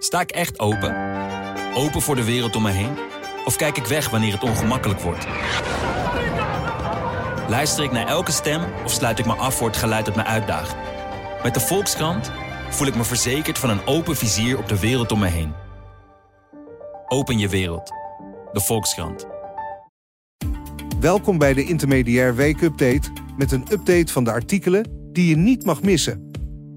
Sta ik echt open? Open voor de wereld om me heen? Of kijk ik weg wanneer het ongemakkelijk wordt? Luister ik naar elke stem of sluit ik me af voor het geluid dat me uitdaagt? Met de Volkskrant voel ik me verzekerd van een open vizier op de wereld om me heen. Open je wereld. De Volkskrant. Welkom bij de Intermediair Week Update met een update van de artikelen die je niet mag missen.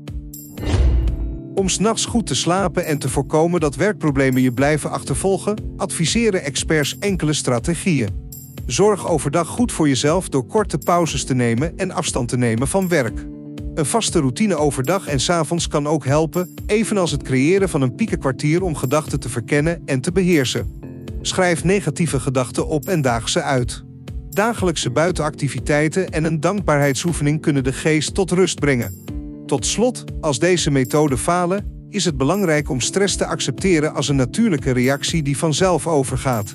Om 's nachts goed te slapen en te voorkomen dat werkproblemen je blijven achtervolgen, adviseren experts enkele strategieën. Zorg overdag goed voor jezelf door korte pauzes te nemen en afstand te nemen van werk. Een vaste routine overdag en 's avonds kan ook helpen, evenals het creëren van een piekenkwartier om gedachten te verkennen en te beheersen. Schrijf negatieve gedachten op en daag ze uit. Dagelijkse buitenactiviteiten en een dankbaarheidsoefening kunnen de geest tot rust brengen. Tot slot, als deze methoden falen, is het belangrijk om stress te accepteren als een natuurlijke reactie die vanzelf overgaat.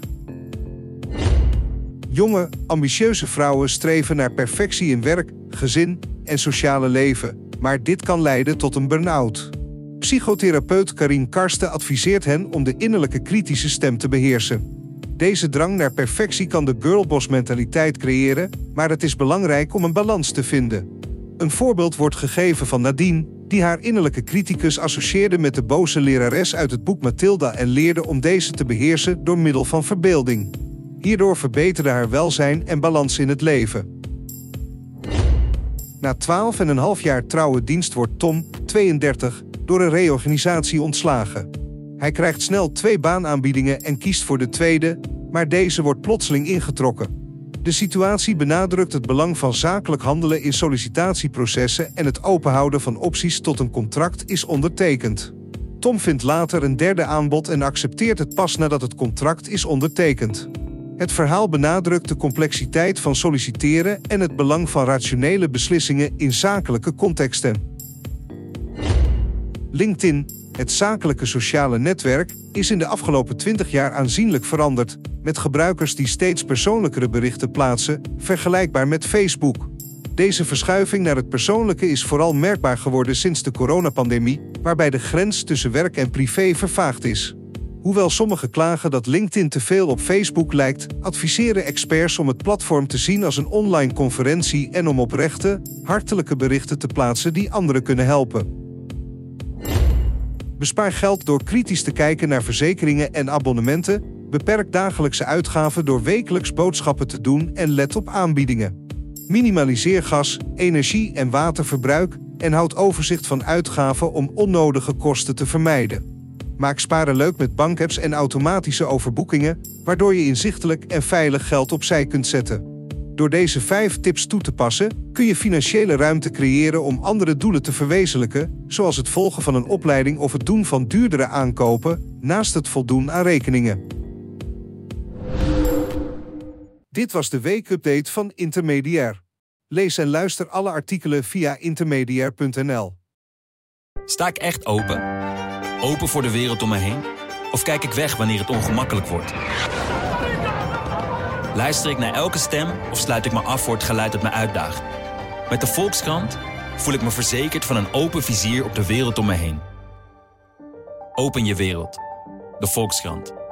Jonge, ambitieuze vrouwen streven naar perfectie in werk, gezin en sociale leven, maar dit kan leiden tot een burn-out. Psychotherapeut Karin Karsten adviseert hen om de innerlijke kritische stem te beheersen. Deze drang naar perfectie kan de girlboss-mentaliteit creëren, maar het is belangrijk om een balans te vinden. Een voorbeeld wordt gegeven van Nadine, die haar innerlijke criticus associeerde met de boze lerares uit het boek Mathilda en leerde om deze te beheersen door middel van verbeelding. Hierdoor verbeterde haar welzijn en balans in het leven. Na 12,5 jaar trouwe dienst wordt Tom, 32, door een reorganisatie ontslagen. Hij krijgt snel 2 baanaanbiedingen en kiest voor de tweede, maar deze wordt plotseling ingetrokken. De situatie benadrukt het belang van zakelijk handelen in sollicitatieprocessen en het openhouden van opties tot een contract is ondertekend. Tom vindt later een derde aanbod en accepteert het pas nadat het contract is ondertekend. Het verhaal benadrukt de complexiteit van solliciteren en het belang van rationele beslissingen in zakelijke contexten. LinkedIn, het zakelijke sociale netwerk, is in de afgelopen 20 jaar aanzienlijk veranderd, met gebruikers die steeds persoonlijkere berichten plaatsen, vergelijkbaar met Facebook. Deze verschuiving naar het persoonlijke is vooral merkbaar geworden sinds de coronapandemie, waarbij de grens tussen werk en privé vervaagd is. Hoewel sommigen klagen dat LinkedIn te veel op Facebook lijkt, adviseren experts om het platform te zien als een online conferentie en om oprechte, hartelijke berichten te plaatsen die anderen kunnen helpen. Bespaar geld door kritisch te kijken naar verzekeringen en abonnementen, beperk dagelijkse uitgaven door wekelijks boodschappen te doen en let op aanbiedingen. Minimaliseer gas, energie en waterverbruik en houd overzicht van uitgaven om onnodige kosten te vermijden. Maak sparen leuk met bankapps en automatische overboekingen, waardoor je inzichtelijk en veilig geld opzij kunt zetten. Door deze 5 tips toe te passen, kun je financiële ruimte creëren om andere doelen te verwezenlijken, zoals het volgen van een opleiding of het doen van duurdere aankopen, naast het voldoen aan rekeningen. Dit was de weekupdate van Intermediair. Lees en luister alle artikelen via intermediair.nl. Sta ik echt open? Open voor de wereld om me heen? Of kijk ik weg wanneer het ongemakkelijk wordt? Luister ik naar elke stem of sluit ik me af voor het geluid dat me uitdaagt? Met de Volkskrant voel ik me verzekerd van een open vizier op de wereld om me heen. Open je wereld. De Volkskrant.